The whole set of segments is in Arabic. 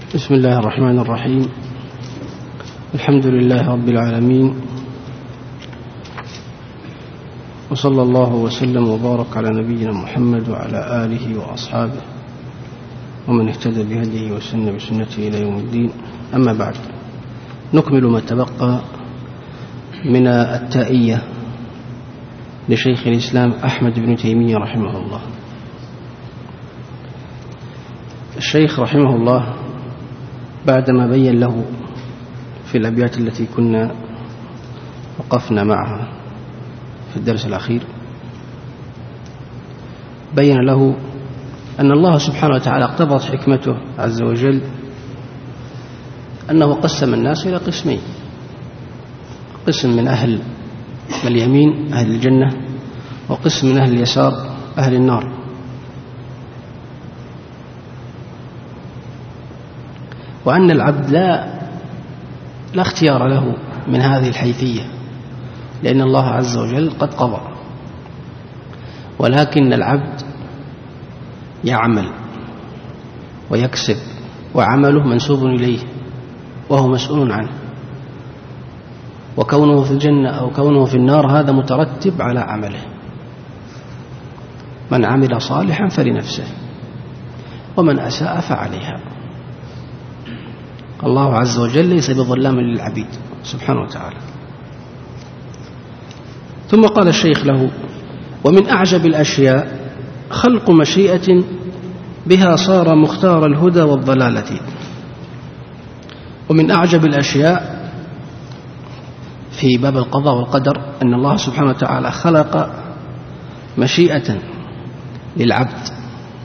بسم الله الرحمن الرحيم. الحمد لله رب العالمين، وصلى الله وسلم وبارك على نبينا محمد وعلى آله وأصحابه ومن اهتدى بهديه وسن بسنته إلى يوم الدين. أما بعد، نكمل ما تبقى من التائية لشيخ الإسلام أحمد بن تيمية رحمه الله. الشيخ رحمه الله بعدما بين له في الأبيات التي كنا وقفنا معها في الدرس الأخير، بين له أن الله سبحانه وتعالى اقتضت حكمته عز وجل أنه قسم الناس إلى قسمين: قسم من أهل اليمين أهل الجنة، وقسم من أهل اليسار أهل النار. وأن العبد لا اختيار له من هذه الحيثية، لأن الله عز وجل قد قضى، ولكن العبد يعمل ويكسب، وعمله منسوب إليه وهو مسؤول عنه، وكونه في الجنة أو كونه في النار هذا مترتب على عمله. من عمل صالحا فلنفسه ومن أساء فعليها. الله عز وجل ليس بظلام للعبيد سبحانه وتعالى. ثم قال الشيخ له: ومن أعجب الأشياء خلق مشيئة بها صار مختار الهدى والضلالة. ومن أعجب الأشياء في باب القضاء والقدر أن الله سبحانه وتعالى خلق مشيئة للعبد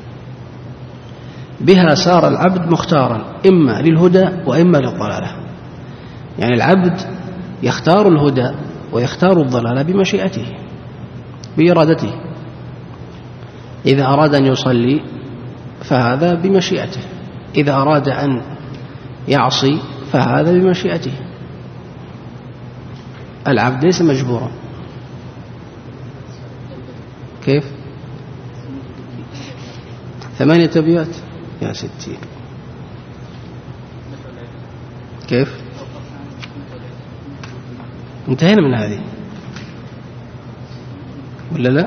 بها صار العبد مختارا إما للهدى وإما للضلالة. يعني العبد يختار الهدى ويختار الضلالة بمشيئته بإرادته. إذا أراد أن يصلي فهذا بمشيئته، إذا أراد أن يعصي فهذا بمشيئته. العبد ليس مجبورا. كيف؟ 8 أبيات يا 60. كيف؟ انتهينا من هذه ولا لا؟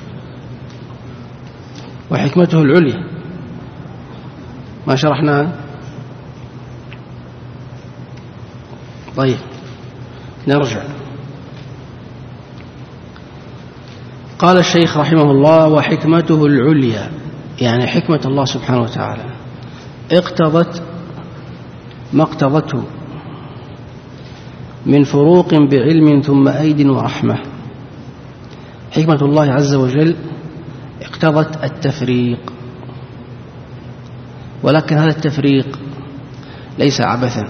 وحكمته العليا ما شرحناها. طيب نرجع. قال الشيخ رحمه الله: وحكمته العليا، يعني حكمة الله سبحانه وتعالى اقتضت ما اقتضته من فروق بعلم ثم أيد ورحمة. حكمة الله عز وجل اقتضت التفريق، ولكن هذا التفريق ليس عبثا،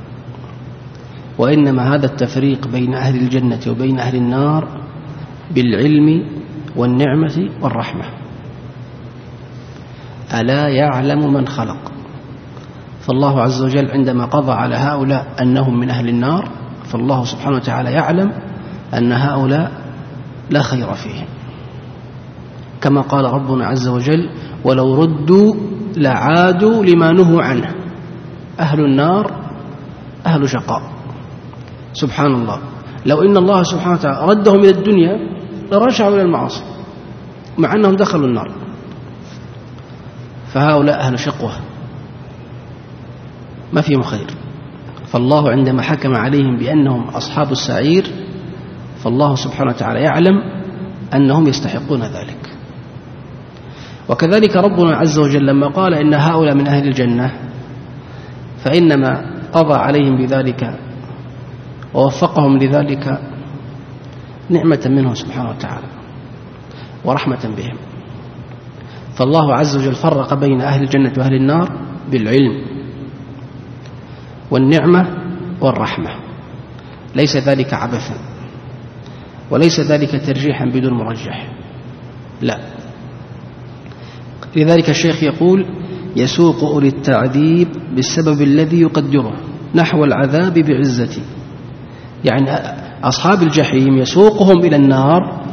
وإنما هذا التفريق بين أهل الجنة وبين أهل النار بالعلم والنعمة والرحمة. ألا يعلم من خلق؟ فالله عز وجل عندما قضى على هؤلاء أنهم من أهل النار، فالله سبحانه وتعالى يعلم أن هؤلاء لا خير فيهم، كما قال ربنا عز وجل: ولو ردوا لعادوا لما نهوا عنه. أهل النار أهل شقاء. سبحان الله، لو إن الله سبحانه وتعالى ردهم إلى الدنيا لرجعوا إلى المعاصي مع أنهم دخلوا النار، فهؤلاء أهل شقوة ما فيهم خير. فالله عندما حكم عليهم بأنهم أصحاب السعير، فالله سبحانه وتعالى يعلم أنهم يستحقون ذلك. وكذلك ربنا عز وجل لما قال إن هؤلاء من أهل الجنة، فإنما قضى عليهم بذلك ووفقهم لذلك نعمة منه سبحانه وتعالى ورحمة بهم. فالله عز وجل فرق بين أهل الجنة وأهل النار بالعلم والنعمة والرحمة. ليس ذلك عبثا، وليس ذلك ترجيحا بدون مرجح، لا. لذلك الشيخ يقول: يسوق أولي التعذيب بالسبب الذي يقدره نحو العذاب بعزتي. يعني أصحاب الجحيم يسوقهم إلى النار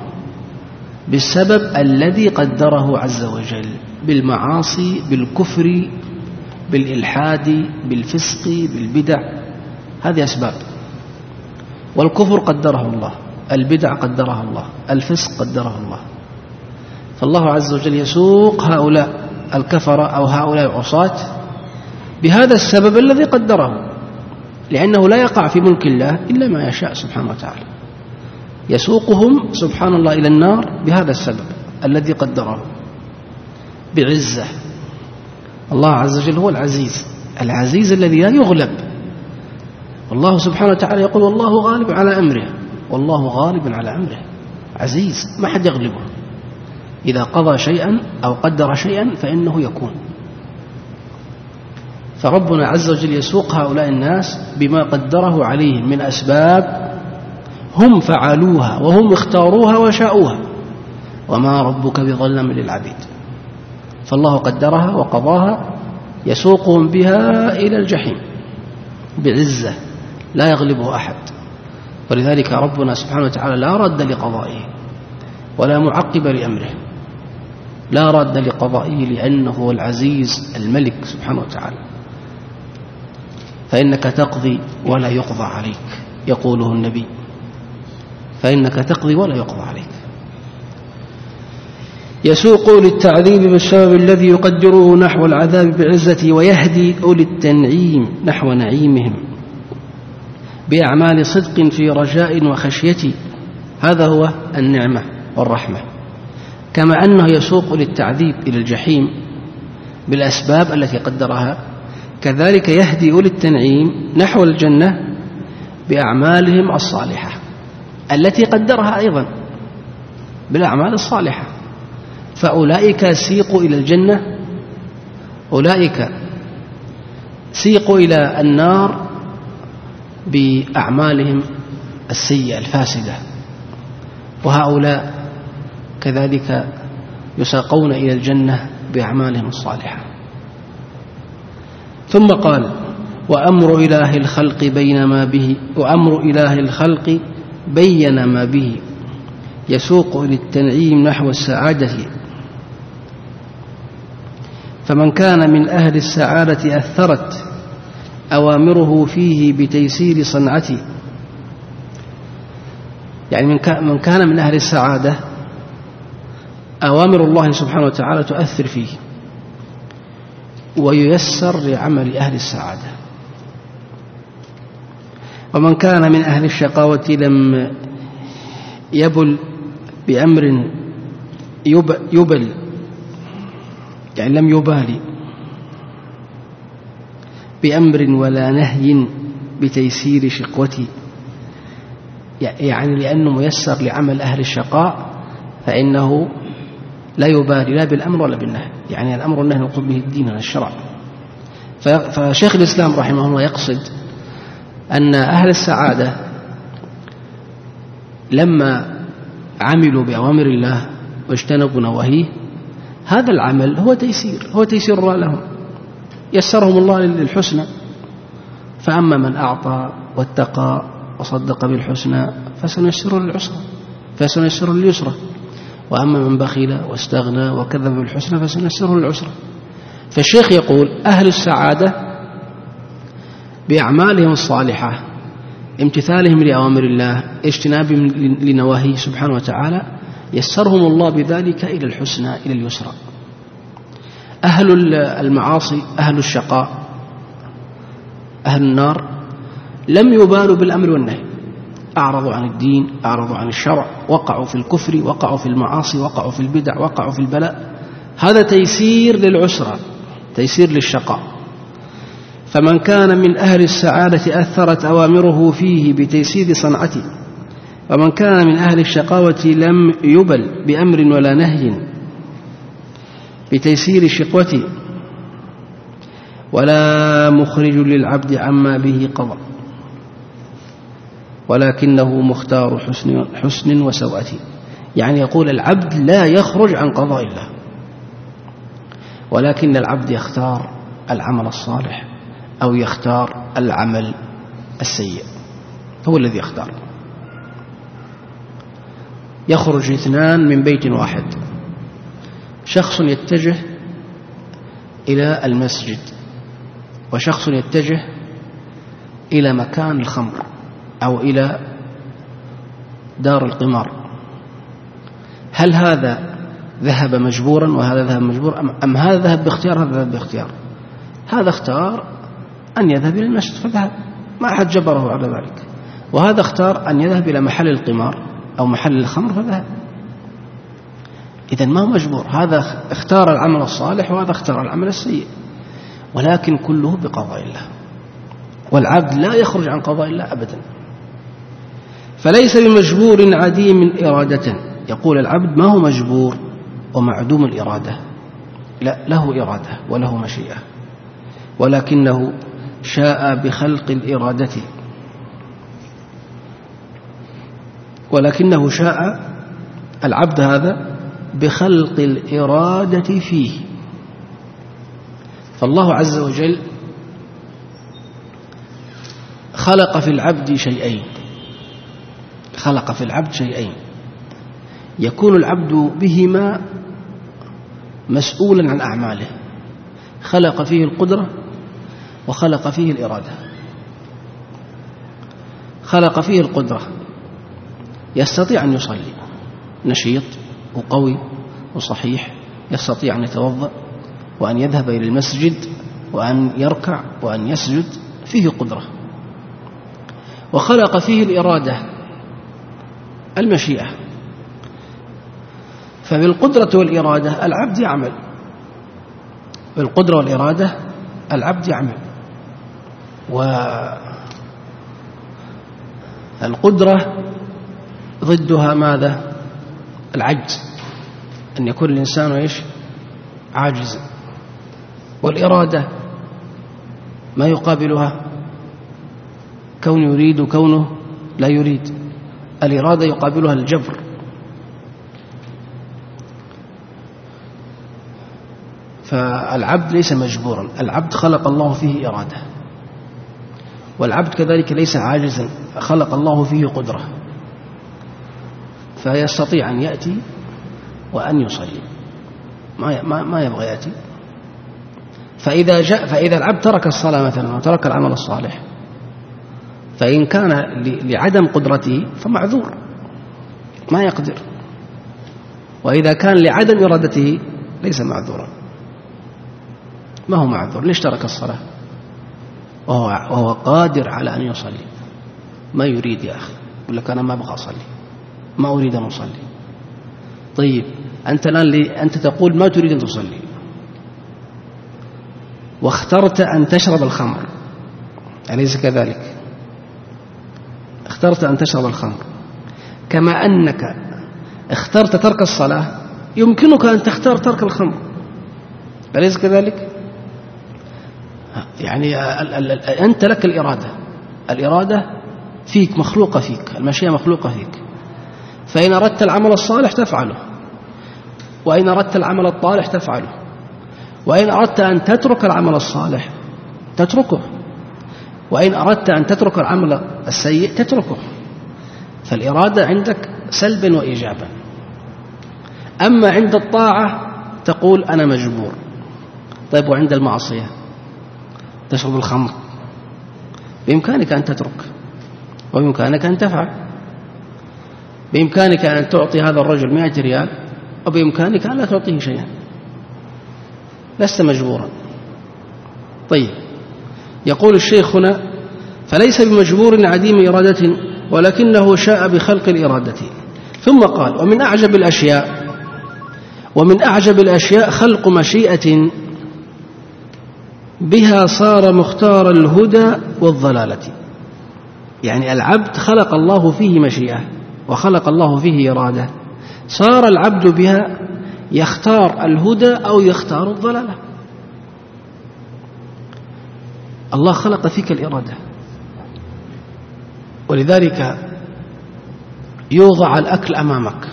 بالسبب الذي قدره عز وجل، بالمعاصي، بالكفر، بالإلحاد بالفسق بالبدع، هذه أسباب. والكفر قدره الله، البدع قدرها الله، الفسق قدره الله. فالله عز وجل يسوق هؤلاء الكفرة أو هؤلاء العصاة بهذا السبب الذي قدره، لأنه لا يقع في ملك الله إلا ما يشاء سبحانه وتعالى. يسوقهم سبحان الله إلى النار بهذا السبب الذي قدره بعزة. الله عز وجل هو العزيز، العزيز الذي لا يغلب. والله سبحانه وتعالى يقول والله غالب على أمره، والله غالب على أمره، عزيز ما حد يغلبه. إذا قضى شيئا أو قدر شيئا فإنه يكون. فربنا عز وجل يسوق هؤلاء الناس بما قدره عليهم من أسباب هم فعلوها وهم اختاروها وشاءوها، وما ربك بظلم للعبيد. فالله قدرها وقضاها، يسوقهم بها إلى الجحيم بعزة لا يغلبه أحد. ولذلك ربنا سبحانه وتعالى لا رد لقضائه ولا معقب لأمره، لا رد لقضائه لأنه هو العزيز الملك سبحانه وتعالى. فإنك تقضي ولا يقضى عليك، يقوله النبي، فإنك تقضي ولا يقضى عليك. يسوق للتعذيب بالسبب الذي يقدره نحو العذاب بعزته، ويهدي أولي التنعيم نحو نعيمهم بأعمال صدق في رجاء وخشية. هذا هو النعمة والرحمة. كما أنه يسوق للتعذيب إلى الجحيم بالأسباب التي قدرها، كذلك يهدي أولي التنعيم نحو الجنة بأعمالهم الصالحة التي قدرها أيضا بالأعمال الصالحة. فأولئك سيقوا إلى الجنة، أولئك سيقوا إلى النار بأعمالهم السيئة الفاسدة، وهؤلاء كذلك يساقون إلى الجنة بأعمالهم الصالحة. ثم قال وأمر إله الخلق بين ما به يسوق إلى التنعيم نحو السعادة. فمن كان من أهل السعادة أثرت أوامره فيه بتيسير صنعته. يعني من كان من أهل السعادة أوامر الله سبحانه وتعالى تؤثر فيه وييسر لعمل أهل السعادة. ومن كان من أهل الشقاوة لم يبل بأمر يبل، يعني لم يبالي بأمر ولا نهي بتيسير شقوتي، يعني لأنه ميسر لعمل أهل الشقاء فإنه لا يبالي لا بالأمر ولا بالنهي. يعني الأمر والنهي نقصد به الدين والشرع. فشيخ الإسلام رحمه الله يقصد أن أهل السعادة لما عملوا بأوامر الله واجتنبوا نواهيه، هذا العمل هو تيسير الله لهم، يسرهم الله للحسنى. فأما من أعطى واتقى وصدق بالحسنى فسنيسره لليسرى، وأما من بخل واستغنى وكذب بالحسنى فسنيسره للعسرى. فالشيخ يقول أهل السعادة بأعمالهم الصالحة، امتثالهم لأوامر الله، اجتنابهم لنواهيه سبحانه وتعالى، يسرهم الله بذلك إلى الحسنى إلى اليسرى. أهل المعاصي أهل الشقاء أهل النار لم يبالوا بالأمر والنهي، أعرضوا عن الدين، أعرضوا عن الشرع، وقعوا في الكفر، وقعوا في المعاصي، وقعوا في البدع، وقعوا في البلاء. هذا تيسير للعسرى، تيسير للشقاء. فمن كان من أهل السعادة أثرت أوامره فيه بتيسير صنعته، ومن كان من أهل الشقاوة لم يبل بأمر ولا نهي بتيسير شقوته، ولا مخرج للعبد عما به قضى، ولكنه مختار حسن وسوءة. يعني يقول العبد لا يخرج عن قضاء الله، ولكن العبد يختار العمل الصالح أو يختار العمل السيء، هو الذي يختار. يخرج اثنان من بيت واحد، شخص يتجه إلى المسجد وشخص يتجه إلى مكان الخمر أو إلى دار القمار، هل هذا ذهب مجبورا وهذا ذهب مجبور أم هذا ذهب باختيار هذا ذهب باختيار؟ هذا اختار أن يذهب إلى المسجد فذهب، ما أحد جبره على ذلك، وهذا اختار أن يذهب إلى محل القمار أو محل الخمر فذهب. إذن ما هو مجبور، هذا اختار العمل الصالح وهذا اختار العمل السيء، ولكن كله بقضاء الله، والعبد لا يخرج عن قضاء الله أبدا. فليس بمجبور عديم إرادة، يقول العبد ما هو مجبور ومعدوم الإرادة، لا، له إرادة وله مشيئة، ولكنه شاء بخلق الإرادة، ولكنه شاء العبد هذا بخلق الإرادة فيه. فالله عز وجل خلق في العبد شيئين، خلق في العبد شيئين يكون العبد بهما مسؤولا عن أعماله، خلق فيه القدرة وخلق فيه الإرادة. خلق فيه القدرة، يستطيع أن يصلي، نشيط وقوي وصحيح، يستطيع أن يتوضأ وأن يذهب إلى المسجد وأن يركع وأن يسجد، فيه قدرة. وخلق فيه الإرادة، المشيئة. فبالقدرة والإرادة العبد يعمل، بالقدرة والإرادة العبد يعمل. والقدرة ضدها ماذا؟ العجز، أن يكون الإنسان إيش؟ عاجز. والإرادة ما يقابلها؟ كون يريد وكونه لا يريد. الإرادة يقابلها الجبر. فالعبد ليس مجبورا، العبد خلق الله فيه إرادة، والعبد كذلك ليس عاجزا، خلق الله فيه قدرة، فيستطيع أن يأتي وأن يصلي، ما يبغى يأتي. فإذا العبد ترك الصلاة مثلا وترك العمل الصالح، فإن كان لعدم قدرته فمعذور، ما يقدر. وإذا كان لعدم إرادته ليس معذورا، ما هو معذور. ليش ترك الصلاة وهو قادر على أن يصلي؟ ما يريد يا أخي، يقول لك أنا ما أبغى أصلي، ما أريد أن أصلي. طيب أنت الآن أنت تقول ما تريد أن تصلي، واخترت أن تشرب الخمر، أليس كذلك؟ اخترت أن تشرب الخمر، كما أنك اخترت ترك الصلاة يمكنك أن تختار ترك الخمر، أليس كذلك؟ يعني أنت لك الإرادة، الإرادة فيك، مخلوقة فيك، المشيئة مخلوقة فيك. فإن أردت العمل الصالح تفعله، وإن أردت العمل الطالح تفعله، وإن أردت أن تترك العمل الصالح تتركه، وإن أردت أن تترك العمل السيء تتركه. فالإرادة عندك سلبا وإيجابا. أما عند الطاعة تقول أنا مجبور. طيب وعند المعصية تشرب الخمر، بإمكانك أن تترك وبإمكانك أن تفعل، بإمكانك أن تعطي هذا الرجل 100 ريال وبإمكانك أن لا تعطيه شيئا، لست مجبورا. طيب يقول الشيخ هنا فليس بمجبور عديم إرادة، ولكنه شاء بخلق الإرادة. ثم قال ومن أعجب الأشياء خلق مشيئة بها صار مختار الهدى والضلالة. يعني العبد خلق الله فيه مشيئة وخلق الله فيه إرادة، صار العبد بها يختار الهدى أو يختار الضلالة. الله خلق فيك الإرادة، ولذلك يوضع الأكل أمامك،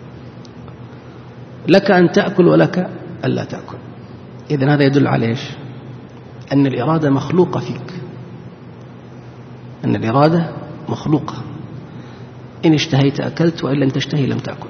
لك أن تأكل ولك أن لا تأكل. إذن هذا يدل على إيش؟ أن الإرادة مخلوقة فيك، أن الإرادة مخلوقة، إن اشتهيت أكلت وإن لم تشتهي لم تأكل.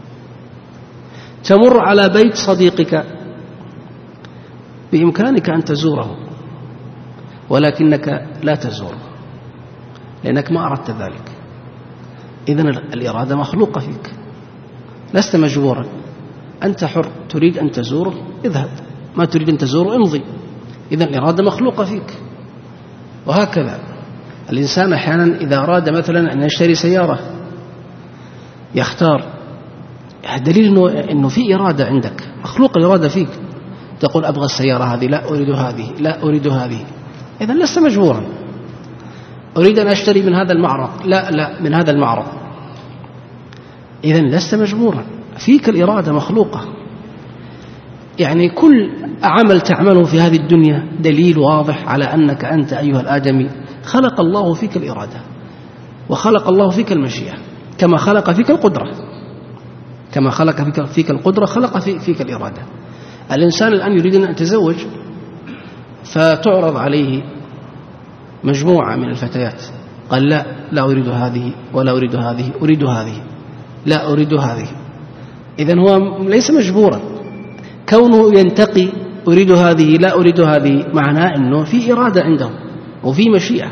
تمر على بيت صديقك بإمكانك أن تزوره، ولكنك لا تزور لأنك ما أردت ذلك. إذن الإرادة مخلوقة فيك، لست مجبورا، أنت حر، تريد أن تزور اذهب، ما تريد أن تزور امضي. إذن الإرادة مخلوقة فيك. وهكذا الإنسان أحيانا إذا أراد مثلا أن يشتري سيارة يختار، دليل أنه في إرادة عندك، مخلوق الإرادة فيك، تقول أبغى السيارة هذه، لا أريد هذه، لا أريد هذه. إذن لست مجبورا. أريد أن أشتري من هذا المعرض، لا من هذا المعرض. إذن لست مجبورا، فيك الإرادة مخلوقة. يعني كل عمل تعمله في هذه الدنيا دليل واضح على أنك أنت أيها الآدمي خلق الله فيك الإرادة، وخلق الله فيك المشيئة، كما خلق فيك القدرة، كما خلق فيك القدرة خلق فيك الإرادة. الإنسان الآن يريد أن يتزوج، فتعرض عليه مجموعة من الفتيات، قال لا أريد هذه ولا أريد هذه، أريد هذه، لا أريد هذه. إذن هو ليس مجبورا، كونه ينتقي أريد هذه لا أريد هذه معناه أنه في إرادة عنده وفي مشيئة.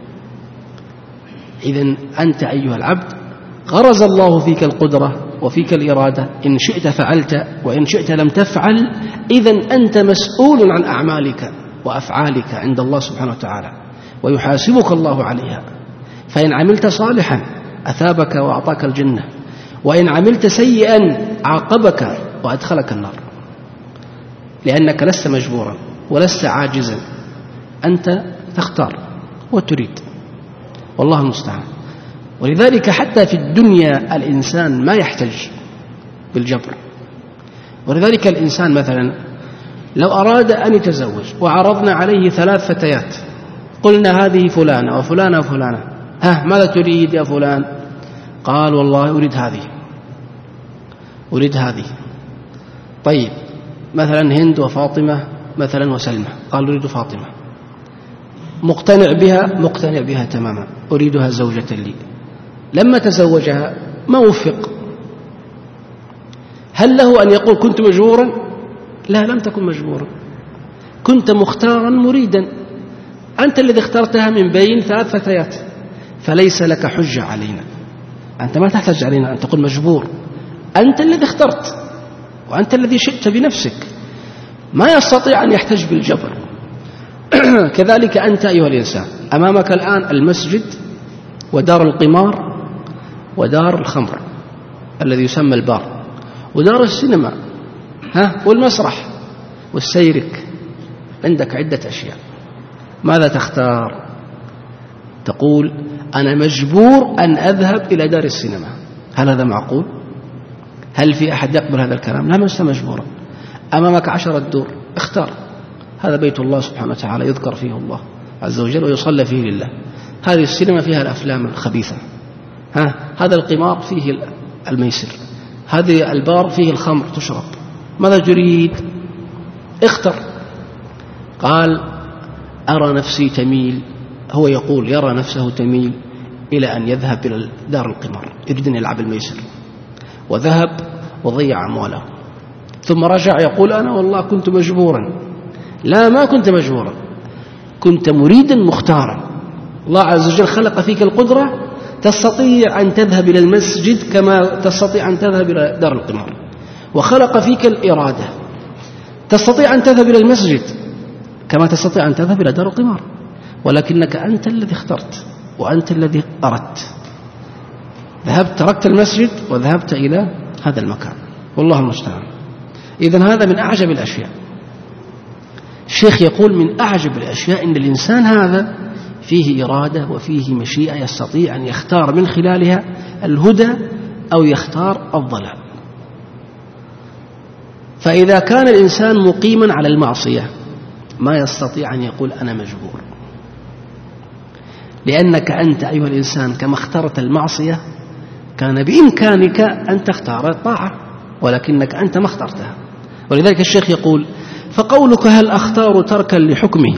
إذن أنت أيها العبد غرز الله فيك القدرة وفيك الإرادة، إن شئت فعلت وإن شئت لم تفعل. إذن أنت مسؤول عن أعمالك وأفعالك عند الله سبحانه وتعالى، ويحاسبك الله عليها. فإن عملت صالحا أثابك وأعطاك الجنة، وإن عملت سيئا عاقبك وأدخلك النار، لأنك لست مجبورا ولست عاجزا، أنت تختار وتريد، والله المستعان. ولذلك حتى في الدنيا الإنسان ما يحتج بالجبر. ولذلك الإنسان مثلا لو أراد أن يتزوج وعرضنا عليه 3 فتيات، قلنا هذه فلانة وفلانة وفلانة، ماذا تريد يا فلان؟ قال والله أريد هذه، أريد هذه. طيب مثلا هند وفاطمة مثلا وسلمى، قال أريد فاطمة، مقتنع بها، مقتنع بها تماما، أريدها زوجة لي. لما تزوجها ما وفق، هل له أن يقول كنت مجبورا؟ لا، لم تكن مجبورا، كنت مختارا مريدا، أنت الذي اخترتها من بين 3 فتيات، فليس لك حجة علينا، أنت ما تحتاج علينا أن تقول مجبور، أنت الذي اخترت وأنت الذي شئت بنفسك، ما يستطيع أن يحتج بالجبر. كذلك أنت أيها الإنسان أمامك الآن المسجد ودار القمار ودار الخمر الذي يسمى البار، ودار السينما والمسرح والسيرك، عندك عدة أشياء، ماذا تختار؟ تقول أنا مجبور أن أذهب إلى دار السينما. هل هذا معقول؟ هل في أحد يقبل هذا الكلام؟ لا، لست مجبورا. أمامك 10 دور، اختار. هذا بيت الله سبحانه وتعالى يذكر فيه الله عز وجل ويصلى فيه لله، هذه السينما فيها الأفلام الخبيثة، هذا القمار فيه الميسر، هذه البار فيه الخمر تشرب، ماذا تريد؟ اختر. قال أرى نفسي تميل، هو يقول يرى نفسه تميل إلى أن يذهب إلى دار القمار، يريد أن يلعب الميسر، وذهب وضيع أمواله، ثم رجع يقول أنا والله كنت مجبورا. لا، ما كنت مجبورا، كنت مريدا مختارا. الله عز وجل خلق فيك القدرة، تستطيع أن تذهب إلى المسجد كما تستطيع أن تذهب إلى دار القمار، وخلق فيك الإرادة، تستطيع أن تذهب إلى المسجد كما تستطيع أن تذهب إلى دار القمار، ولكنك أنت الذي اخترت وأنت الذي أردت، ذهبت تركت المسجد وذهبت إلى هذا المكان، والله المستعان. إذن هذا من أعجب الأشياء. الشيخ يقول من أعجب الأشياء أن الإنسان هذا فيه إرادة وفيه مشيئة، يستطيع أن يختار من خلالها الهدى أو يختار الضلال. فإذا كان الإنسان مقيما على المعصية ما يستطيع أن يقول أنا مجبور، لأنك أنت أيها الإنسان كما اخترت المعصية كان بإمكانك أن تختار الطاعة، ولكنك أنت ما اخترتها. ولذلك الشيخ يقول فقولك هل أختار تركا لحكمه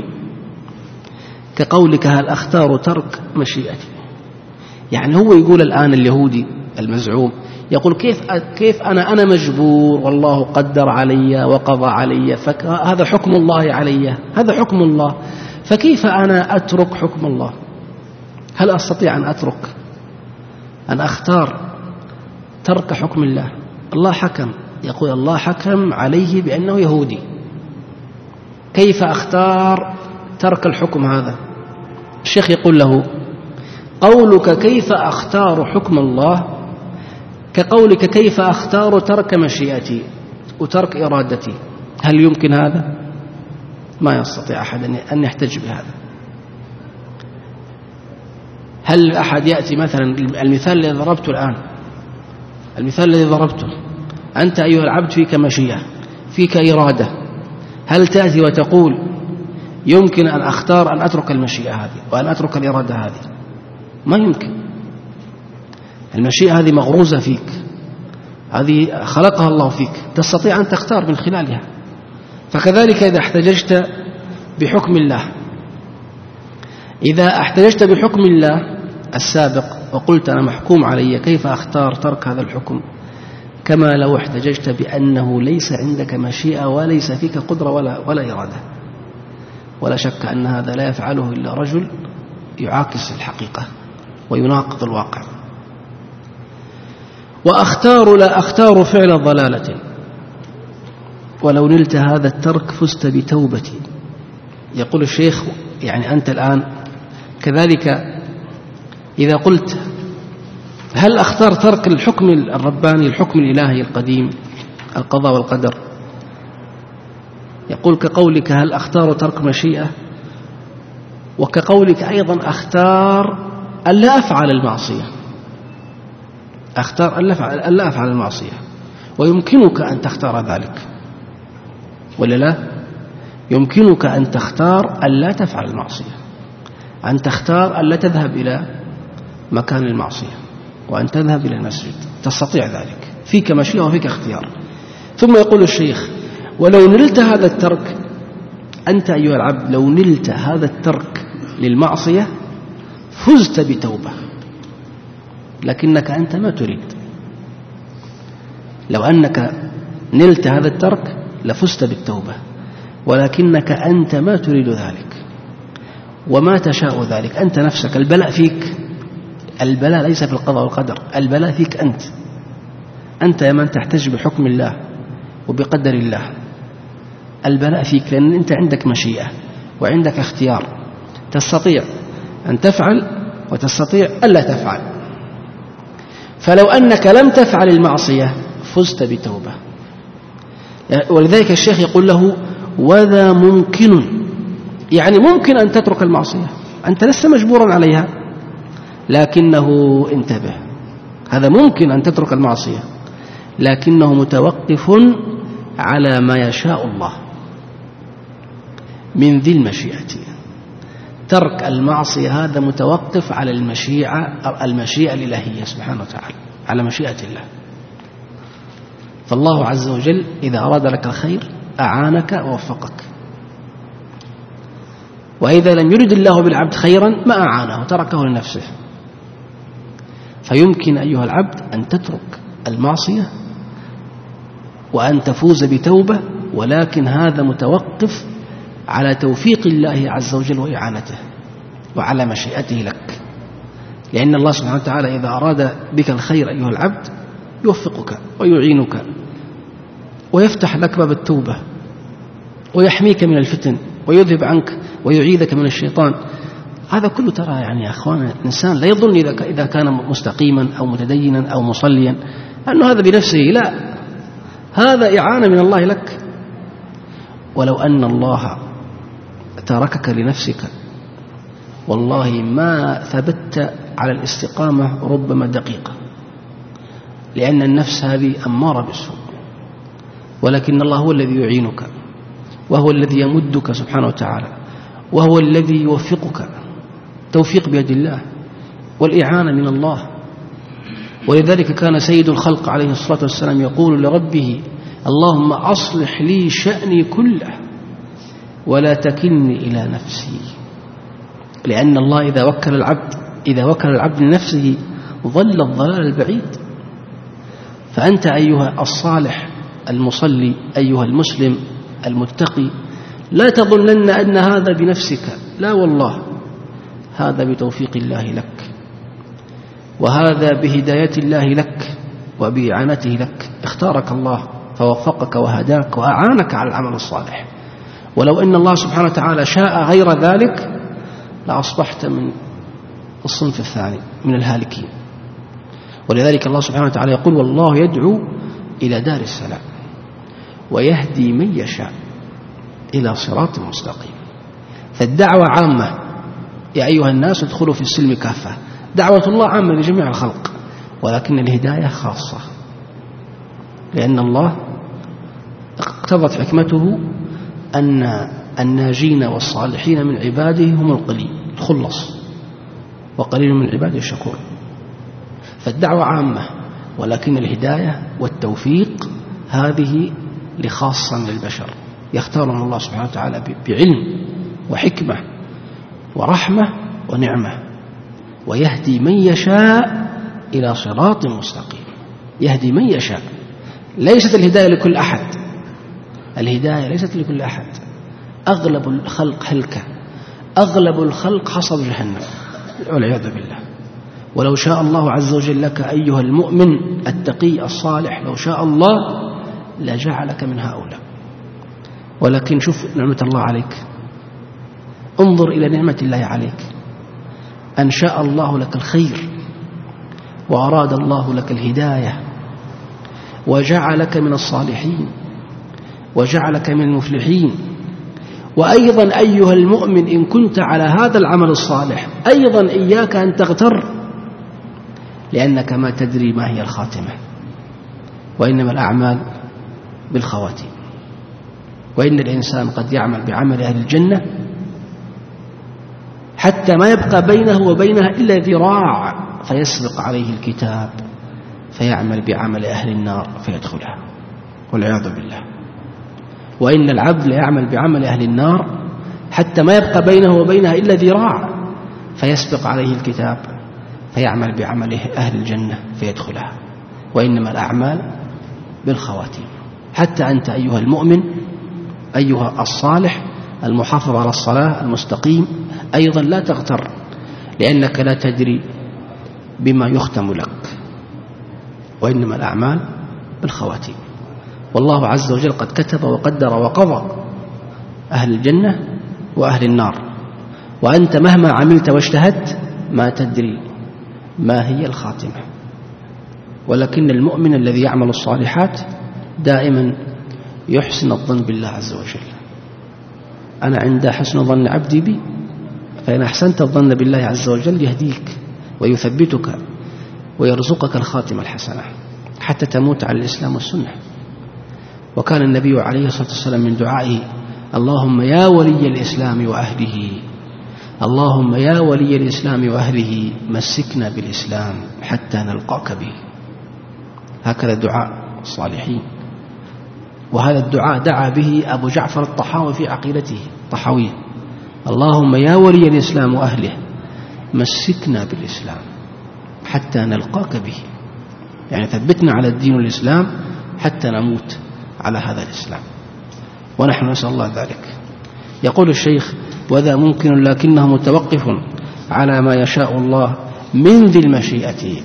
كقولك هل أختار ترك مشيئتي. يعني هو يقول الآن اليهودي المزعوم يقول كيف أنا مجبور والله قدر علي وقضى علي، هذا حكم الله علي، هذا حكم الله، فكيف أنا أترك حكم الله؟ هل أستطيع أن أترك، أن أختار ترك حكم الله؟ الله حكم، يقول الله حكم عليه بأنه يهودي، كيف أختار ترك الحكم هذا؟ الشيخ يقول له: قولك كيف أختار حكم الله كقولك كيف أختار ترك مشيئتي وترك إرادتي. هل يمكن هذا؟ ما يستطيع أحد أن يحتج بهذا. هل أحد يأتي مثلا المثال الذي ضربته الآن، المثال الذي ضربته، أنت أيها العبد فيك مشيئة، فيك إرادة، هل تأتي وتقول يمكن أن أختار أن أترك المشيئة هذه وأن أترك الإرادة هذه؟ ما يمكن. المشيئة هذه مغروزة فيك، هذه خلقها الله فيك، تستطيع أن تختار من خلالها. فكذلك إذا احتججت بحكم الله، إذا احتججت بحكم الله السابق وقلت أنا محكوم علي، كيف أختار ترك هذا الحكم؟ كما لو احتججت بأنه ليس عندك مشيئة وليس فيك قدرة ولا إرادة. ولا شك أن هذا لا يفعله إلا رجل يعاكس الحقيقة ويناقض الواقع. وأختار لا أختار فعل ضلالة، ولو نلت هذا الترك فزت بتوبتي. يقول الشيخ يعني أنت الآن كذلك إذا قلت هل أختار ترك الحكم الرباني، الحكم الإلهي القديم، القضاء والقدر، يقول كقولك هل أختار ترك مشيئة، وكقولك أيضا أختار ألا أفعل المعصية، أختار ألا أفعل المعصية، ويمكنك أن تختار ذلك ولا لا؟ يمكنك أن تختار ألا تفعل المعصية، أن تختار ألا تذهب إلى مكان المعصية وأن تذهب إلى المسجد، تستطيع ذلك، فيك مشيئة وفيك اختيار. ثم يقول الشيخ ولو نلت هذا الترك، أنت أيها العبد لو نلت هذا الترك للمعصية فزت بتوبة، لكنك أنت ما تريد. لو أنك نلت هذا الترك لفزت بالتوبة، ولكنك أنت ما تريد ذلك وما تشاء ذلك، أنت نفسك البلاء فيك. البلاء ليس في القضاء والقدر، البلاء فيك أنت يا من تحتج بحكم الله وبقدر الله. البلاء فيك لأن أنت عندك مشيئة وعندك اختيار، تستطيع أن تفعل وتستطيع ألا تفعل. فلو أنك لم تفعل المعصية فزت بتوبة. ولذلك الشيخ يقول له وذا ممكن، يعني ممكن أن تترك المعصية، أنت لست مجبورا عليها، لكنه انتبه، هذا ممكن أن تترك المعصية لكنه متوقف على ما يشاء الله من ذي المشيئة. ترك المعصية هذا متوقف على المشيئة الإلهية سبحانه وتعالى، على مشيئة الله. فالله عز وجل إذا أراد لك الخير أعانك ووفقك، وإذا لم يرد الله بالعبد خيرا ما أعانه، تركه لنفسه. فيمكن أيها العبد أن تترك المعصية وأن تفوز بتوبة، ولكن هذا متوقف على توفيق الله عز وجل وإعانته وعلى مشيئته لك، لأن الله سبحانه وتعالى إذا أراد بك الخير أيها العبد يوفقك ويعينك ويفتح لك باب التوبة ويحميك من الفتن ويذهب عنك ويعيذك من الشيطان. هذا كله ترى يعني يا أخوان الإنسان لا يظن إذا كان مستقيما أو متدينا أو مصليا أنه هذا بنفسه، لا، هذا إعانة من الله لك. ولو أن الله تركك لنفسك والله ما ثبت على الاستقامة ربما دقيقة، لأن النفس هذه أمارة بالسوء، ولكن الله هو الذي يعينك وهو الذي يمدك سبحانه وتعالى وهو الذي يوفقك، توفيق بيد الله والإعانة من الله. ولذلك كان سيد الخلق عليه الصلاة والسلام يقول لربه اللهم أصلح لي شأني كله ولا تكلني إلى نفسي، لأن الله إذا وكل العبد لنفسه ظل الضلال البعيد. فأنت أيها الصالح المصلي، أيها المسلم المتقي، لا تظنن أن هذا بنفسك، لا والله، هذا بتوفيق الله لك، وهذا بهداية الله لك وبإعانته لك. اختارك الله فوفقك وهداك وأعانك على العمل الصالح. ولو أن الله سبحانه وتعالى شاء غير ذلك لأصبحت من الصنف الثاني من الهالكين. ولذلك الله سبحانه وتعالى يقول: والله يدعو إلى دار السلام ويهدي من يشاء إلى صراط مستقيم. فالدعوة عامة، يا أيها الناس ادخلوا في السلم كافة. دعوة الله عامة لجميع الخلق، ولكن الهداية خاصة، لأن الله اقتضت حكمته أن الناجين والصالحين من عباده هم القليل الخلص، وقليل من عباده الشكور. فالدعوة عامة، ولكن الهداية والتوفيق هذه لخاصة للبشر، يختارهم الله سبحانه وتعالى بعلم وحكمة ورحمة ونعمة، ويهدي من يشاء إلى صراط مستقيم. يهدي من يشاء، ليست الهداية لكل أحد، الهداية ليست لكل أحد. أغلب الخلق هلكة، أغلب الخلق حصب جهنم والعياذ بالله. ولو شاء الله عز وجل لك أيها المؤمن التقي الصالح، لو شاء الله لجعلك من هؤلاء. ولكن شوف نعمة الله عليك، انظر إلى نعمة الله عليك، أن شاء الله لك الخير وأراد الله لك الهداية وجعلك من الصالحين وجعلك من المفلحين. وأيضا أيها المؤمن إن كنت على هذا العمل الصالح أيضا إياك أن تغتر، لأنك ما تدري ما هي الخاتمة، وإنما الأعمال بالخواتيم. وإن الإنسان قد يعمل بعمل أهل الجنة حتى ما يبقى بينه وبينها إلا ذراع، فيسبق عليه الكتاب فيعمل بعمل أهل النار فيدخلها والعياذ بالله. وإن العبد ليعمل بعمل أهل النار حتى ما يبقى بينه وبينها إلا ذراع، فيسبق عليه الكتاب فيعمل بعمل أهل الجنة فيدخلها. وإنما الأعمال بالخواتيم. حتى أنت أيها المؤمن أيها الصالح المحافظ على الصلاة المستقيم أيضا لا تغتر، لأنك لا تدري بما يختم لك، وإنما الأعمال بالخواتيم. والله عز وجل قد كتب وقدر وقضى أهل الجنة وأهل النار، وأنت مهما عملت واجتهدت ما تدري ما هي الخاتمة. ولكن المؤمن الذي يعمل الصالحات دائما يحسن الظن بالله عز وجل. أنا عند حسن ظن عبدي بي، فإن أحسنت الظن بالله عز وجل يهديك ويثبتك ويرزقك الخاتمة الحسنة حتى تموت على الإسلام والسنة. وكان النبي عليه الصلاة والسلام من دعائه: اللهم يا ولي الإسلام وأهله، اللهم يا ولي الإسلام وأهله مسكنا بالإسلام حتى نلقاك به. هكذا دعاء الصالحين، وهذا الدعاء دعا به أبو جعفر الطحاوي في عقيدته الطحاوية: اللهم يا ولي الإسلام وأهله مسكنا بالإسلام حتى نلقاك به، يعني ثبتنا على الدين والإسلام حتى نموت على هذا الإسلام، ونحن نسأل الله ذلك. يقول الشيخ: وذا ممكن لكنه متوقف على ما يشاء الله من ذي المشيئة.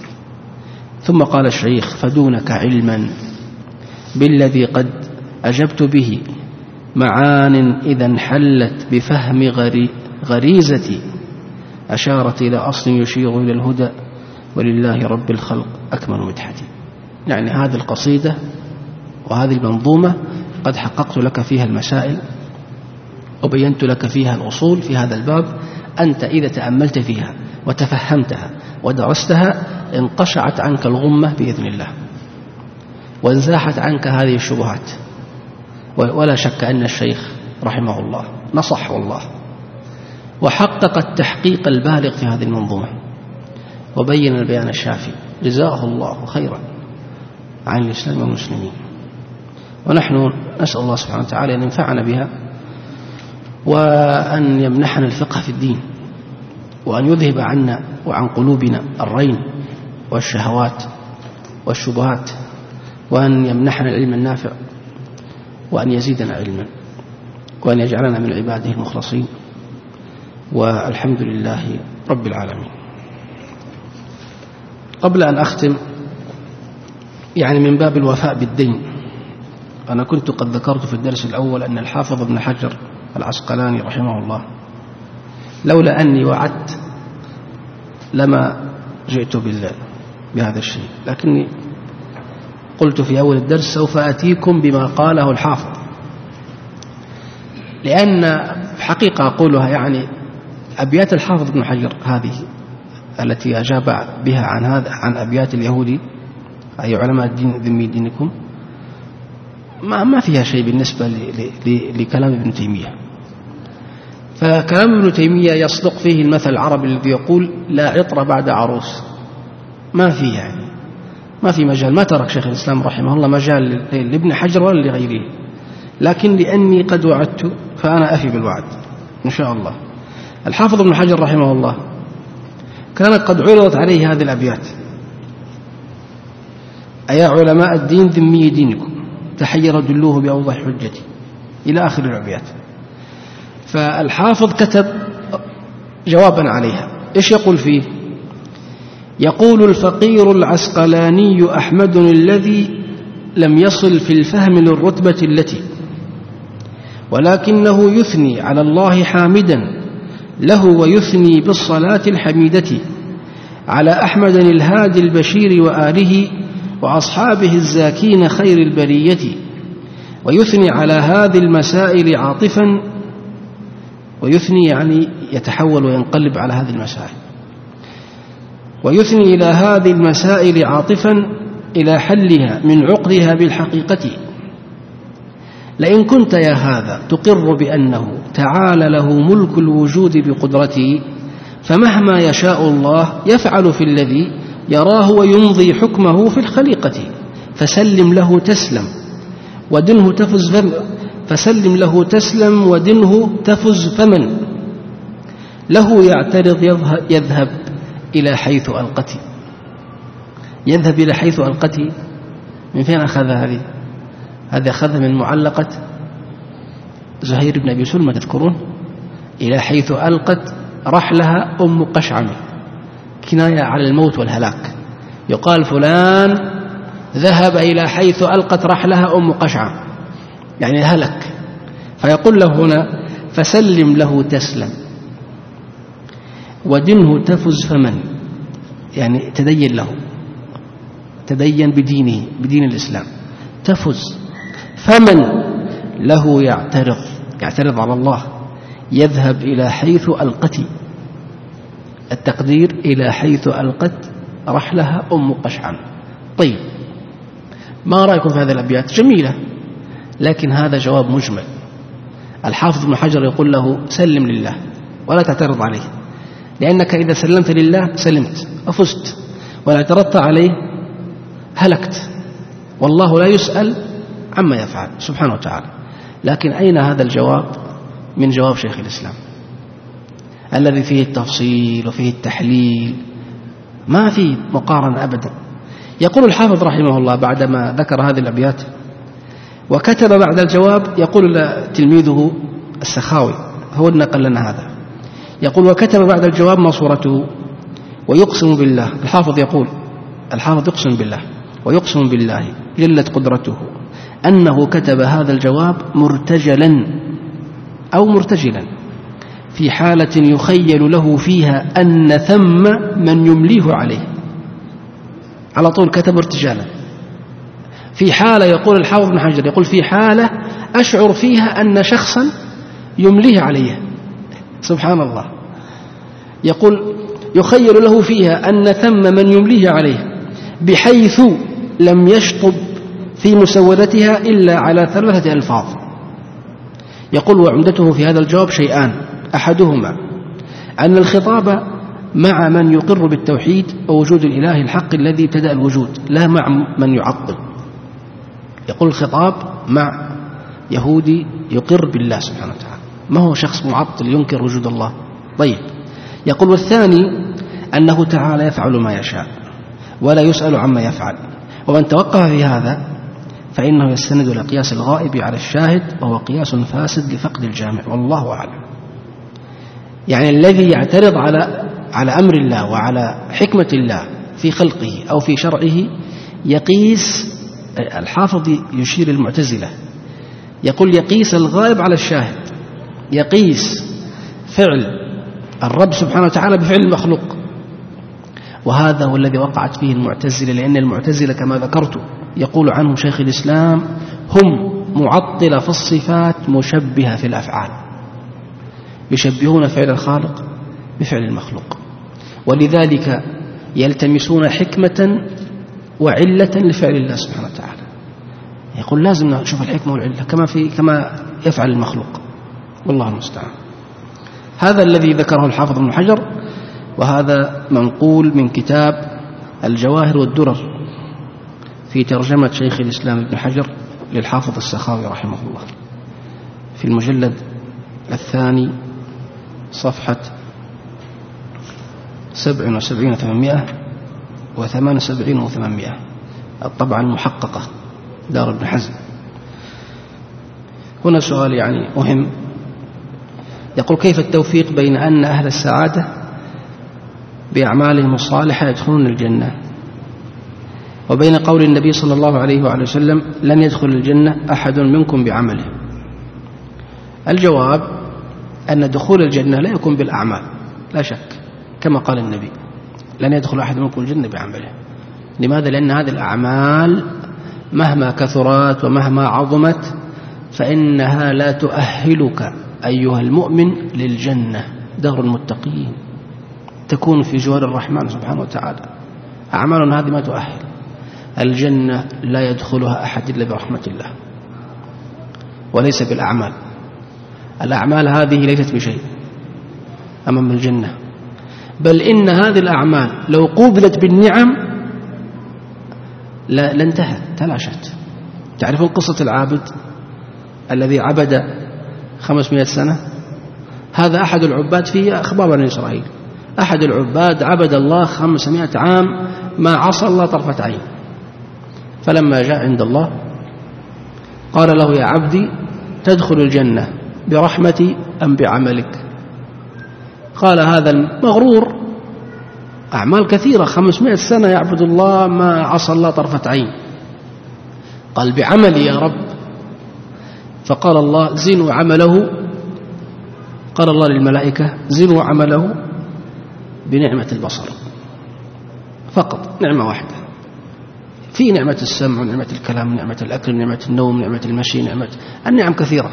ثم قال الشيخ: فدونك علما بالذي قد أجبت به معان إذا انحلت بفهم غريزتي أشارت إلى أصل يشير إلى الهدى ولله رب الخلق أكمل مدحتي. يعني هذه القصيدة وهذه المنظومة قد حققت لك فيها المسائل وبينت لك فيها الأصول في هذا الباب. أنت إذا تأملت فيها وتفهمتها ودرستها انقشعت عنك الغمة بإذن الله، وانزاحت عنك هذه الشبهات. ولا شك أن الشيخ رحمه الله نصح والله، وحقق التحقيق البالغ في هذه المنظومة، وبين البيان الشافي، جزاه الله خيرا عن الإسلام والمسلمين. ونحن نسأل الله سبحانه وتعالى أن ينفعنا بها، وأن يمنحنا الفقه في الدين، وأن يذهب عنا وعن قلوبنا الرين والشهوات والشبهات، وأن يمنحنا العلم النافع، وأن يزيدنا علما. وأن يجعلنا من عباده المخلصين، والحمد لله رب العالمين. قبل أن أختم، يعني من باب الوفاء بالدين، أنا كنت قد ذكرت في الدرس الأول أن الحافظ ابن حجر العسقلاني رحمه الله لولا أني وعدت لما جئت بهذا الشيء، لكني قلت في أول الدرس سوف أتيكم بما قاله الحافظ، لأن حقيقة أقولها، يعني أبيات الحافظ ابن حجر هذه التي أجاب بها عن أبيات اليهودي أي علماء الدين ذمي دينكم، ما فيها شيء بالنسبة لكلام ابن تيمية. فكلام ابن تيمية يصدق فيه المثل العربي الذي يقول لا عطر بعد عروس، ما في، يعني ما في مجال، ما ترك شيخ الإسلام رحمه الله مجال لابن حجر ولا لغيره، لكن لأني قد وعدت فأنا أفي بالوعد إن شاء الله. الحافظ ابن حجر رحمه الله كانت قد عرضت عليه هذه الأبيات: أيا علماء الدين ذمي دينكم تحير دلوه بأوضح حجتي، إلى آخر الأبيات. فالحافظ كتب جوابا عليها، إيش يقول فيه؟ يقول الفقير العسقلاني أحمد الذي لم يصل في الفهم للرتبة التي، ولكنه يثني على الله حامدا له ويثني بالصلاة الحميدة على أحمد الهادي البشير وآله وأصحابه الزاكين خير البرية، ويثني على هذه المسائل عاطفا، ويثني يعني يتحول وينقلب على هذه المسائل، ويثني إلى هذه المسائل عاطفا إلى حلها من عقدها بالحقيقة. لئن كنت يا هذا تقر بأنه تعالى له ملك الوجود بقدرته، فمهما يشاء الله يفعل في الذي يراه ويمضي حكمه في الخليقة، فسلم له تسلم ودنه تفز فسلم له تسلم ودنه تفز فمن له يعترض يذهب إلى حيث ألقتي. يذهب إلى حيث ألقتي، من فين أخذ هذه؟ هذا أخذ من معلقة زهير بن أبي سلمة، تذكرون؟ إلى حيث ألقت رحلها أم قشعم، كناية على الموت والهلاك. يقال فلان ذهب إلى حيث ألقت رحلها أم قشعم، يعني هلك. فيقول له هنا فسلم له تسلم ودنه تفز فمن، يعني تدين له، تدين بدينه، بدين الإسلام، تفز. فمن له يعترض على الله، يذهب إلى حيث ألقت، التقدير إلى حيث ألقت رحلها أم قشعم. طيب، ما رأيكم في هذه الأبيات؟ جميلة، لكن هذا جواب مجمل. الحافظ ابن حجر يقول له سلم لله ولا تعترض عليه، لأنك إذا سلمت لله سلمت وفزت، ولا اعترضت عليه هلكت، والله لا يسأل عما يفعل سبحانه وتعالى. لكن أين هذا الجواب من جواب شيخ الإسلام الذي فيه التفصيل وفيه التحليل؟ ما فيه مقارنة أبدا. يقول الحافظ رحمه الله بعدما ذكر هذه الأبيات، وكتب بعد الجواب، يقول تلميذه السخاوي هو النقل لنا هذا، يقول وكتب بعد الجواب ما صورته، ويقسم بالله، الحافظ يقول، الحافظ يقسم بالله ويقسم بالله جلت قدرته أنه كتب هذا الجواب مرتجلا أو مرتجلا في حالة يخيل له فيها أن ثم من يمليه عليه. على طول كتب ارتجالا في حالة، يقول الحافظ بن حجر، يقول في حالة أشعر فيها أن شخصا يمليه عليه، سبحان الله. يقول يخيل له فيها أن ثم من يمليه عليه، بحيث لم يشطب في مسودتها إلا على 3 ألفاظ. يقول وعمدته في هذا الجواب شيئان: أحدهما أن الخطاب مع من يقر بالتوحيد ووجود الإله الحق الذي ابتدأ الوجود، لا مع من يعطل. يقول الخطاب مع يهودي يقر بالله سبحانه وتعالى، ما هو شخص معطل ينكر وجود الله. طيب، يقول والثاني أنه تعالى يفعل ما يشاء ولا يسأل عما يفعل، ومن توقف في هذا فإنه يستند إلى قياس الغائب على الشاهد، وهو قياس فاسد لفقد الجامع، والله أعلم. يعني الذي يعترض على أمر الله وعلى حكمة الله في خلقه أو في شرعه يقيس، الحافظ يشير المعتزلة يقول يقيس الغائب على الشاهد، يقيس فعل الرب سبحانه وتعالى بفعل المخلوق، وهذا هو الذي وقعت فيه المعتزلة. لأن المعتزلة كما ذكرت يقول عنهم شيخ الإسلام هم معطلة في الصفات مشبهة في الأفعال، يشبهون فعل الخالق بفعل المخلوق، ولذلك يلتمسون حكمة وعلة لفعل الله سبحانه وتعالى. يقول لازم نشوف الحكمة والعلة كما يفعل المخلوق، والله المستعان. هذا الذي ذكره الحافظ ابن حجر، وهذا منقول من كتاب الجواهر والدرر في ترجمة شيخ الإسلام ابن حجر للحافظ السخاوي رحمه الله في المجلد 2 صفحة 77 و878 و800، الطبعة المحققة دار ابن حزم. هنا سؤال يعني مهم، يقول كيف التوفيق بين أن أهل السعادة بأعمالهم الصالحة يدخلون الجنة، وبين قول النبي صلى الله عليه وآله وسلم لن يدخل الجنة أحد منكم بعمله؟ الجواب أن دخول الجنة لا يكون بالأعمال، لا شك، كما قال النبي لن يدخل أحد منكم الجنة بعمله. لماذا؟ لأن هذه الأعمال مهما كثرت ومهما عظمت فإنها لا تؤهلك أيها المؤمن للجنة، دار المتقين تكون في جوار الرحمن سبحانه وتعالى. أعمال هذه ما تؤهل الجنة، لا يدخلها أحد إلا برحمة الله، وليس بالأعمال. الأعمال هذه ليست بشيء أمام الجنة، بل إن هذه الأعمال لو قوبلت بالنعم لانتهت تلاشت. تعرفون قصة العابد الذي عبد 500 سنة؟ هذا أحد العباد في أخبار بني إسرائيل، أحد العباد عبد الله 500 عام ما عصى الله طرفة عين، فلما جاء عند الله قال له يا عبدي تدخل الجنة برحمتي أم بعملك؟ قال هذا المغرور أعمال كثيرة 500 سنة يعبد الله ما عصى الله طرفة عين، قال بعملي يا رب. فقال الله زنوا عمله، قال الله للملائكة زنوا عمله بنعمة البصر فقط، نعمة واحدة. في نعمة السمع ونعمة الكلام، نعمة الأكل، نعمة النوم، نعمة المشي، النعم كثيرة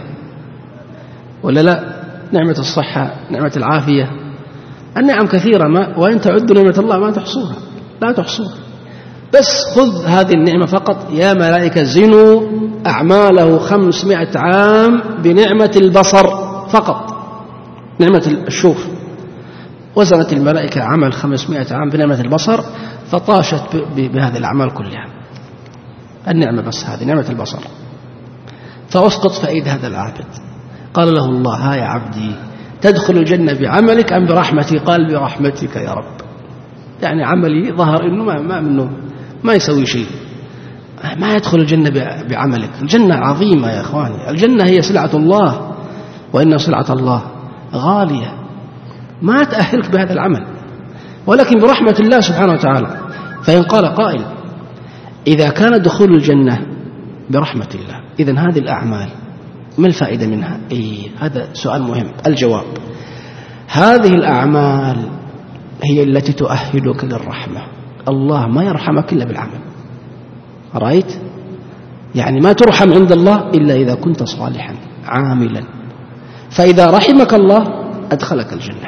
ولا لا؟ نعمة الصحة، نعمة العافية، النعم كثيرة، وإن تعدوا نعمة الله ما تحصوها، لا تحصوها. بس خذ هذه النعمة فقط، يا ملائكة زنوا أعماله 500 عام بنعمة البصر فقط، نعمة الشوف. وزنت الملائكة عمل 500 عام بنعمة البصر فطاشت بهذه الأعمال كلها، النعمة بس هذه نعمة البصر. فأسقط فإيد هذا العابد، قال له الله ها يا عبدي تدخل الجنة بعملك أم برحمتي؟ قال برحمتك يا رب. يعني عملي ظهر إنه ما يسوي شيء، ما يدخل الجنة بعملك. الجنة عظيمة يا إخواني، الجنة هي سلعة الله، وإن سلعة الله غالية، ما تأهلك بهذا العمل، ولكن برحمة الله سبحانه وتعالى. فإن قال قائل إذا كان دخول الجنة برحمة الله، إذن هذه الأعمال ما الفائدة منها؟ هذا سؤال مهم. الجواب هذه الأعمال هي التي تؤهلك للرحمة. الله ما يرحمك إلا بالعمل، رأيت؟ يعني ما ترحم عند الله إلا إذا كنت صالحا عاملا، فإذا رحمك الله أدخلك الجنة.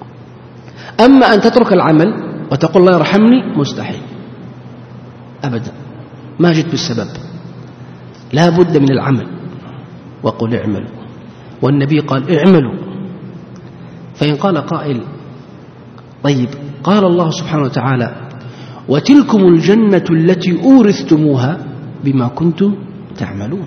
أما أن تترك العمل وتقول الله يرحمني، مستحيل أبدا، ما جئت بالسبب، لا بد من العمل. وقل اعملوا، والنبي قال اعملوا. فإن قال قائل طيب قال الله سبحانه وتعالى وتلكم الجنة التي أورثتموها بما كنتم تعملون.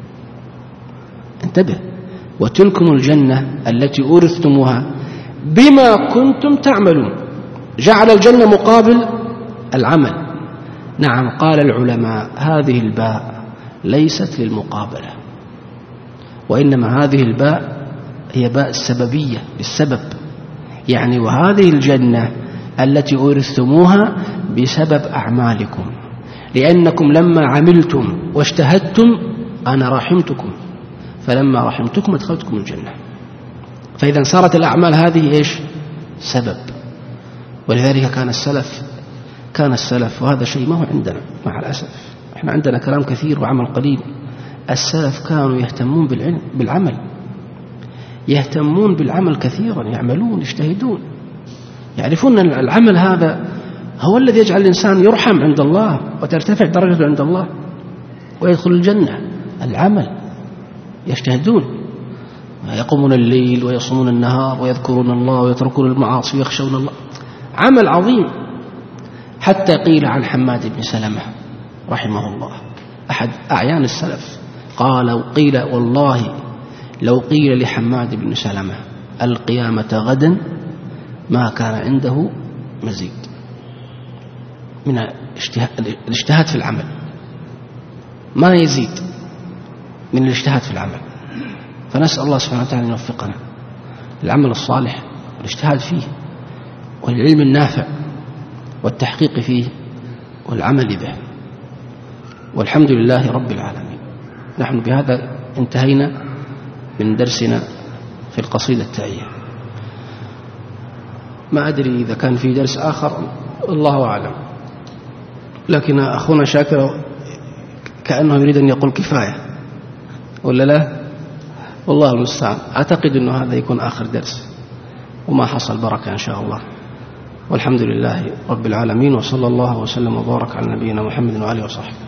انتبه، وتلكم الجنة التي أورثتموها بما كنتم تعملون، جعل الجنة مقابل العمل. نعم، قال العلماء هذه الباء ليست للمقابلة، وإنما هذه الباء هي باء السببية للسبب، يعني وهذه الجنة التي أورثتموها بسبب أعمالكم، لأنكم لما عملتم واجتهدتم أنا رحمتكم، فلما رحمتكم ادخلتكم الجنة. فإذا صارت الأعمال هذه إيش؟ سبب. ولذلك كان السلف وهذا شيء ما هو عندنا مع الأسف، احنا عندنا كلام كثير وعمل قليل. السلف كانوا يهتمون بالعمل، يهتمون بالعمل كثيرا، يعملون يجتهدون، يعرفون أن العمل هذا هو الذي يجعل الإنسان يرحم عند الله وترتفع درجته عند الله ويدخل الجنة. العمل، يجتهدون، يقومون الليل ويصومون النهار ويذكرون الله ويتركون المعاصي ويخشون الله، عمل عظيم. حتى قيل عن حماد بن سلمة رحمه الله أحد أعيان السلف قيل والله لو قيل لحماد بن سلمة القيامة غدا ما كان عنده مزيد من الاجتهاد في العمل، ما يزيد من الاجتهاد في العمل. فنسأل الله سبحانه وتعالى أن يوفقنا للعمل الصالح والاجتهاد فيه والعلم النافع والتحقيق فيه والعمل به، والحمد لله رب العالمين. نحن بهذا انتهينا من درسنا في القصيدة التائية. ما أدري إذا كان في درس آخر، الله أعلم، لكن أخونا شاكر كأنه يريد أن يقول كفاية ولا لا؟ والله المستعان. أعتقد أنه هذا يكون آخر درس، وما حصل بركة إن شاء الله. والحمد لله رب العالمين، وصلى الله وسلم وبارك على نبينا محمد وآله وصحبه.